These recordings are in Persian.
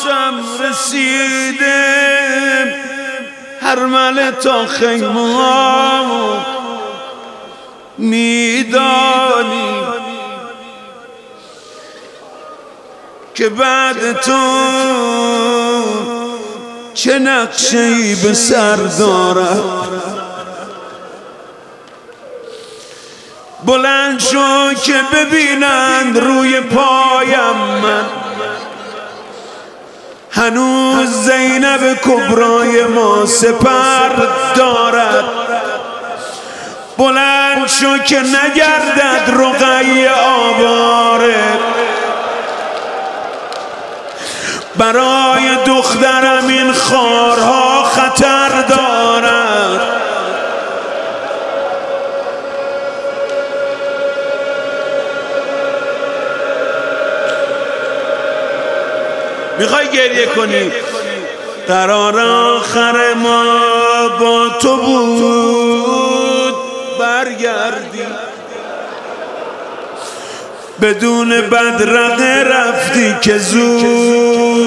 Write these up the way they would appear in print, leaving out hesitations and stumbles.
حواسم رسیده هرمله تا خیمه میدانی که بعد تو چه نقشه‌ای به سر دارد. بلند شو که ببینند روی پایم من هنوز زینب کبرای ما سپر دارد. بلند شو که نگردد رقیه آواره برای دخترم این خارها خطر دارد. میخوای گریه کنی؟ قرار آخر ما با تو بود برگردی بدون بدرقه رفتی که زود.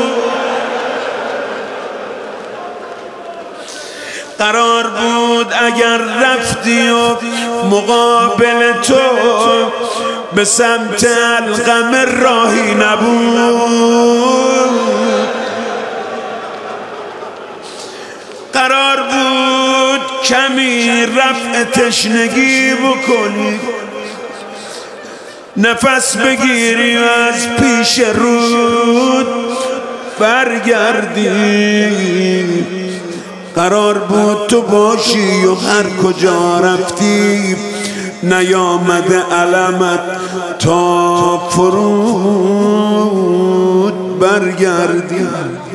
قرار بود اگر رفتی و مقابل تو به سمت القمه راهی نبود. قرار بود کمی رفع تشنگی بکنی نفس بگیری و از پیش رود برگردی. قرار بود تو باشی و هر کجا رفتی نیامده علمت تا فرود برگردی.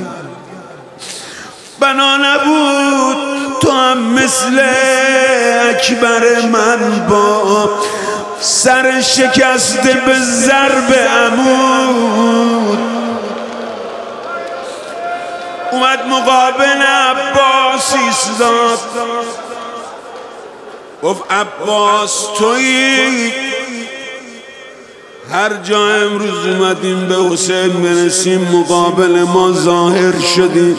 بنا نبود تو هم مثل اکبر من با سر شکسته به ضرب عمود اومد مقابل عباس ایستاد گفت عباس تویی؟ هر جا امروز اومدیم به حسین برسیم مقابل ما ظاهر شدیم.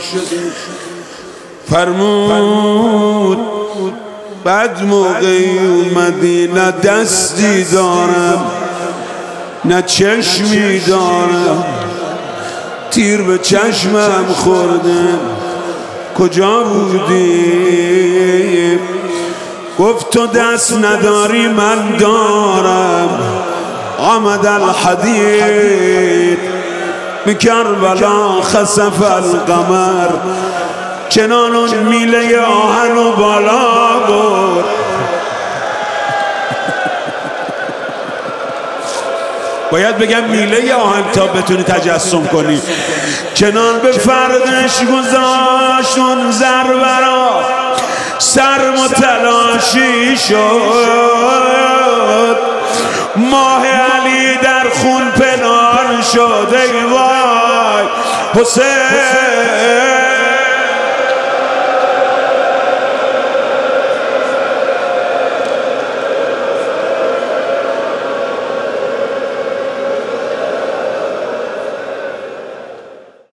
فرمود بعد موقعی اومدی نه دستی دارم نه چشمی دارم تیر به چشمم خورده کجا بودی؟ گفت تو دست نداری من دارم. آمد الحدید بکربلا خسف القمر چنان اون میله آهن و بالا برد. باید بگم میله آهن تا بتونی تجسم کنی. چنان به فردش گذاشت اون زرورا سرم و تلاشی شد. ماه علی در خون پنهان شد. ای وای حسین